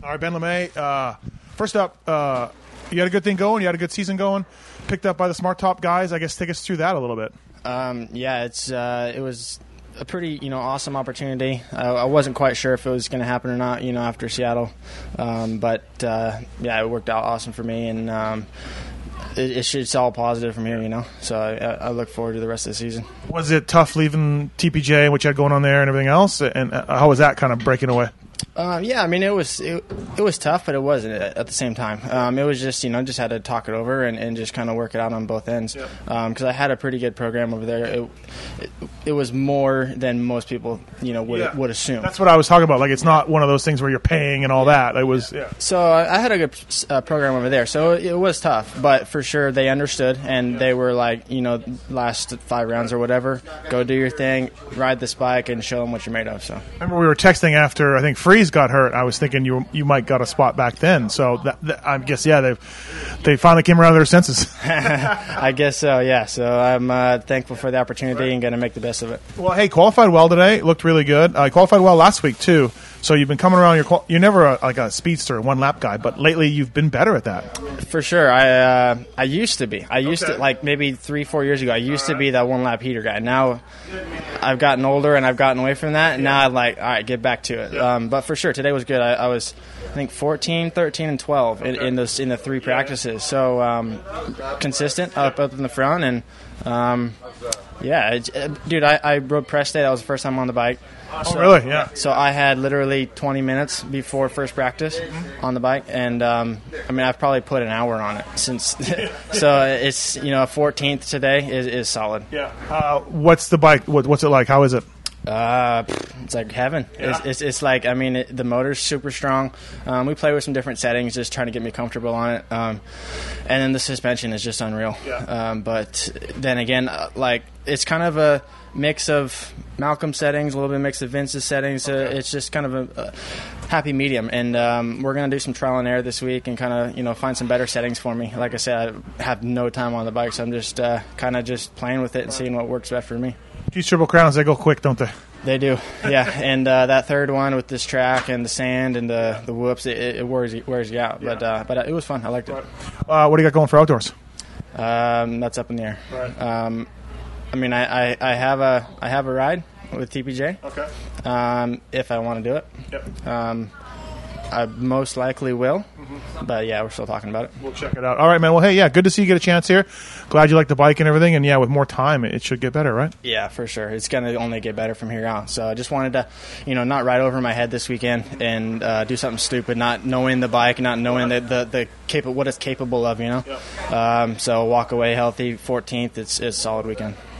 All right, Ben LeMay. First up, you had a good thing going. You had a good season going. Picked up by the Smart Top guys. I guess take us through that a little bit. It was a pretty awesome opportunity. I wasn't quite sure if it was going to happen or not. After Seattle, but it worked out awesome for me, and it's all positive from here. So I look forward to the rest of the season. Was it tough leaving TPJ and what you had going on there and everything else? And how was that kind of breaking away? It was tough, but it wasn't at the same time. It was just, just had to talk it over and just kind of work it out on both ends. Because I had a pretty good program over there. It was more than most people, would assume. That's what I was talking about. Like, it's not one of those things where you're paying and all that. It was, So I had a good program over there. So it was tough, but for sure they understood, and they were like, last 5 rounds or whatever, go do your thing, ride this bike, and show them what you're made of. So remember we were texting after I think Freeze got hurt. I was thinking you might got a spot back then. So I guess they finally came around to their senses. I guess so. Yeah. So I'm thankful for the opportunity and going to make the best of it. Well, hey, qualified well today. Looked really good. Qualified well last week too. So you've been coming around. You're never like a speedster, one lap guy, but lately you've been better at that. For sure. I used to be. I used to, like maybe 3-4 years ago. I used to be that one lap heater guy. Now I've gotten older and I've gotten away from that. And now I'm like, all right, get back to it. But for sure, today was good. I was, I think, 14, 13, and 12 in the 3 practices. So consistent up in the front, and dude, I rode press day. That was the first time on the bike. Oh, really? Yeah. So I had literally 20 minutes before first practice on the bike, and I've probably put an hour on it since. So it's 14th today is solid. Yeah. What's the bike? What's it like? How is it? It's like heaven. Yeah. It's like, the motor's super strong. We play with some different settings, just trying to get me comfortable on it. And then the suspension is just unreal. Yeah. But then again, it's kind of a mix of Malcolm's settings, a little bit of mix of Vince's settings. It's just kind of a happy medium. And we're going to do some trial and error this week and kind of, find some better settings for me. Like I said, I have no time on the bike, so I'm just kind of just playing with it and seeing what works best for me. These Triple Crowns, they go quick, don't they? They do, yeah. And that third one with this track and the sand and the whoops, it wears you out. Yeah. But it was fun. I liked it. What do you got going for outdoors? That's up in the air. Right. I have a ride with TPJ. Okay. If I want to do it. Yep. I most likely will. But yeah, we're still talking about it. We'll check it out. All right, man. Well, hey, yeah, good to see you get a chance here. Glad you like the bike and everything. And yeah, with more time, it should get better, right? Yeah, for sure. It's going to only get better from here out. So I just wanted to, not ride over my head this weekend and do something stupid, not knowing the bike, not knowing what it's capable of, Yep. So walk away healthy. 14th, it's a solid weekend.